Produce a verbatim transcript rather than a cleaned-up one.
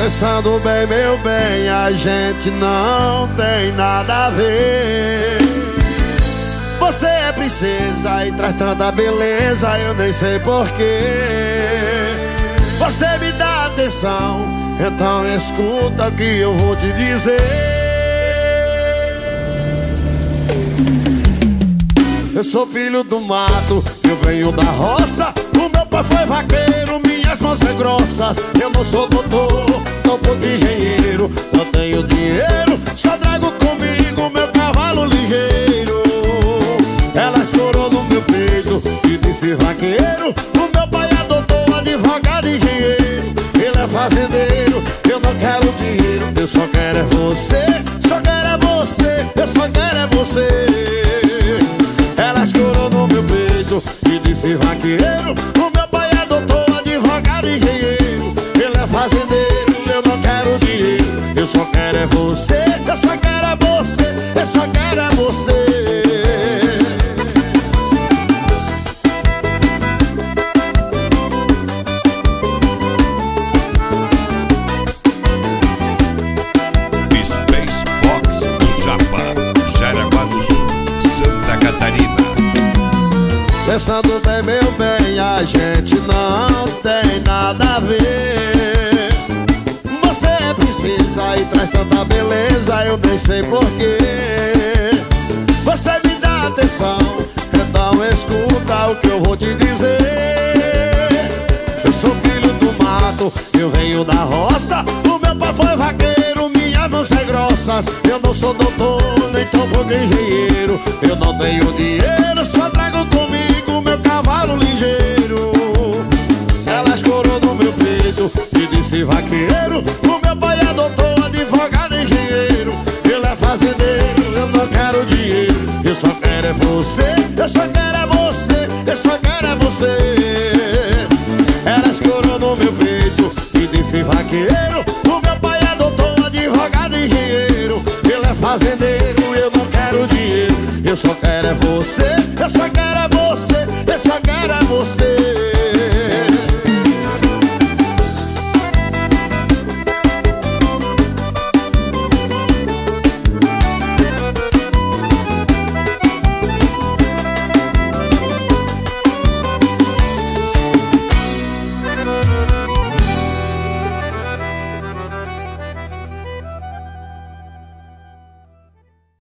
Pensando bem, meu bem, a gente não tem nada a ver. Você é princesa e traz tanta beleza, eu nem sei porquê. Você me dá atenção, então escuta o que eu vou te dizer. Eu sou filho do mato, eu venho da roça. O meu pai foi vaqueiro, minhas mãos são grossas. Eu não sou doutor, tampouco engenheiro. Não tenho dinheiro, só trago comigo meu cavalo ligeiro. Ela escorou no meu peito e disse vaqueiro. O meu pai é doutor, advogado, engenheiro. Ele é fazendeiro, eu não quero dinheiro. Eu só quero é você, só quero é você, eu só quero é você. Ela escorou no meu peito e disse vaqueiro. O meu pai é doutor, advogado, engenheiro. Ele é fazendeiro, eu não quero dinheiro. Eu só quero é você, eu só quero é você, eu só quero é você. Space Fox do Japa, Jaraguá do Sul, Santa Catarina. Pensando bem, meu bem, a gente não tem nada a ver. Você é princesa e traz tanta beleza, eu nem sei porquê. Você me dá atenção, então escuta o que eu vou te dizer. Eu sou filho do mato, eu venho da roça. O meu pai foi vaqueiro, minhas mãos são grossas. Eu não sou doutor, nem tampouco engenheiro. Eu não tenho dinheiro, só trago comigo meu cavalo ligeiro. Ela escorou no meu peito e disse vaqueiro. O meu pai é doutor, advogado, engenheiro. Ele é fazendeiro, eu não quero dinheiro. Eu só quero é você, eu só quero é você, eu só quero é você. Ela escorou no meu peito e disse vaqueiro. O meu pai é doutor, advogado, engenheiro. Ele é fazendeiro, eu não quero dinheiro. Eu só quero é você, eu só quero é